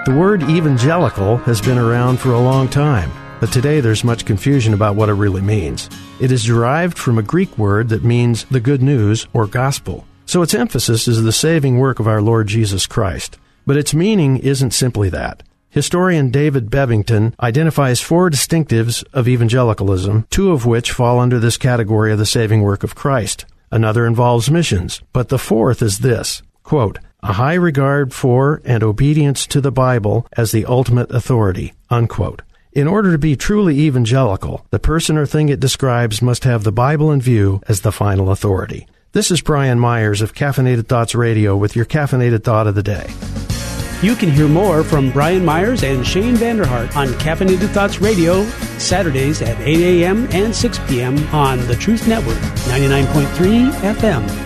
The word evangelical has been around for a long time, but today there's much confusion about what it really means. It is derived from a Greek word that means the good news or gospel. So its emphasis is the saving work of our Lord Jesus Christ. But its meaning isn't simply that. Historian David Bevington identifies 4 distinctives of evangelicalism, 2 of which fall under this category of the saving work of Christ. Another involves missions, but the 4th is this, quote, a high regard for and obedience to the Bible as the ultimate authority, unquote. In order to be truly evangelical, the person or thing it describes must have the Bible in view as the final authority. This is Brian Myers of Caffeinated Thoughts Radio with your Caffeinated Thought of the Day. You can hear more from Brian Myers and Shane Vanderhart on Caffeinated Thoughts Radio, Saturdays at 8 a.m. and 6 p.m. on the Truth Network, 99.3 FM.